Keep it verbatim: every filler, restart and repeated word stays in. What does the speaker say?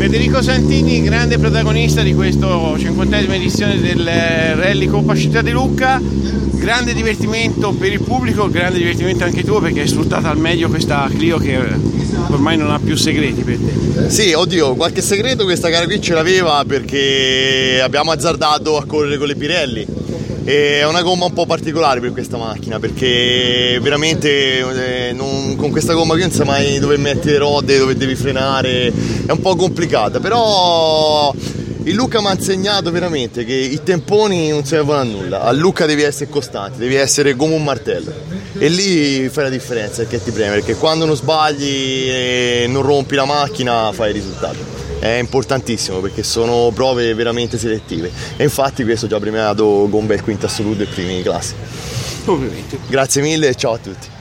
Federico Santini, grande protagonista di questa cinquantesima edizione del Rally Coppa Città di Lucca, grande divertimento per il pubblico, grande divertimento anche tuo perché hai sfruttato al meglio questa Clio che ormai non ha più segreti per te. Sì, oddio, qualche segreto questa gara qui ce l'aveva perché abbiamo azzardato a correre con le Pirelli. È una gomma un po' particolare per questa macchina perché veramente eh, non, con questa gomma qui non sai mai dove mettere le rode, dove devi frenare, è un po' complicata, però il Lucca mi ha insegnato veramente che i temponi non servono a nulla, a Lucca devi essere costante, devi essere come un martello e lì fai la differenza perché ti preme, perché quando non sbagli e non rompi la macchina fai il risultato. È importantissimo perché sono prove veramente selettive e infatti questo già premiato Gombel quinto assoluto e primi in classe. Complimenti. Grazie mille e ciao a tutti.